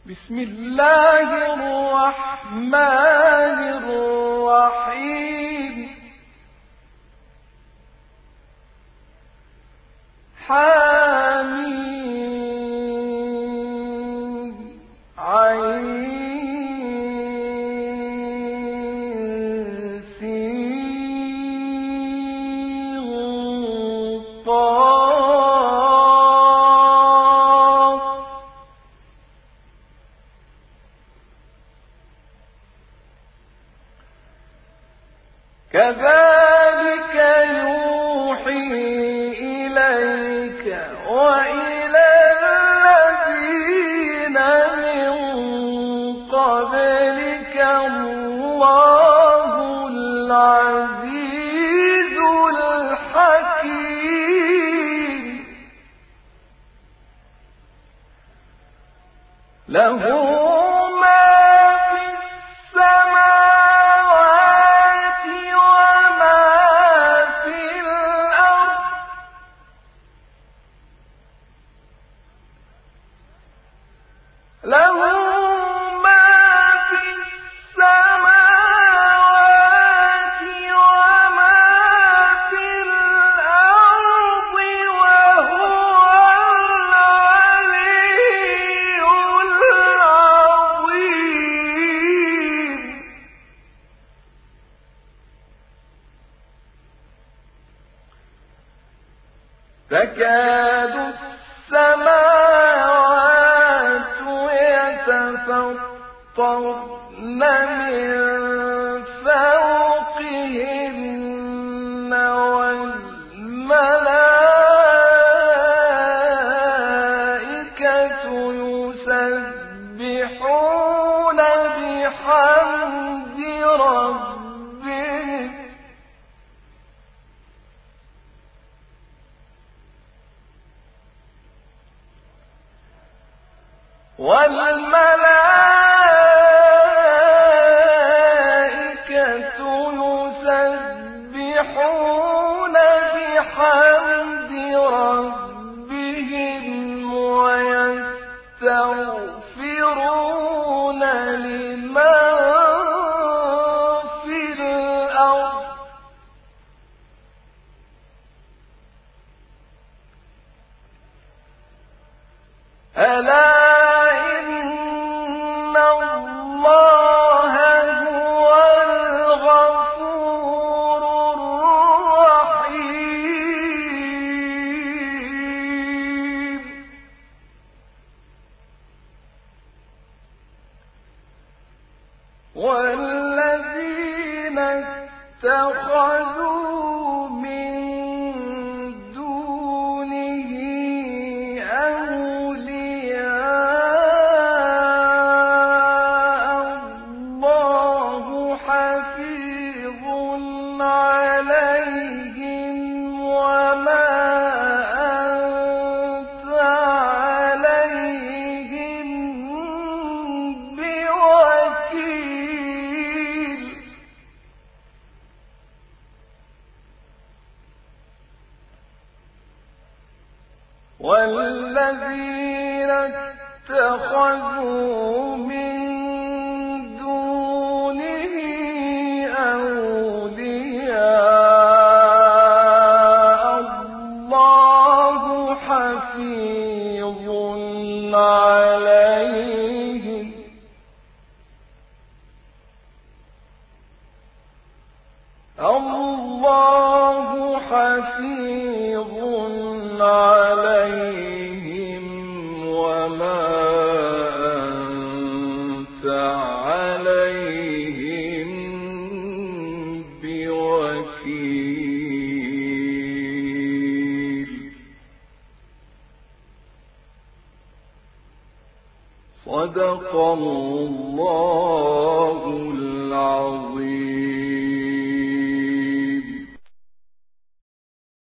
بسم الله الرحمن الرحيم. حميم عين سين قاف كذلك يوحي إليك وإلى الذين من قبلك الله العزيز الحكيم. له تكاد السماوات يتفطرن من فوقهن والملائكة يسبحون بحمد ربهم والملائكة يسبحون بحمد ربهم ويستغفرون لمن في الأرض ألا إن الله هو الغفور الرحيم. والذين اتخذوا من دونه أولياء الله حفيظ عليهم وما أنت عليهم بوكيل. والذين اتخذوا من دونه أولياء الله حفيظ عليهم الله حفيظ عليهم وما أنت عليهم بوكيل. صدق الله العظيم.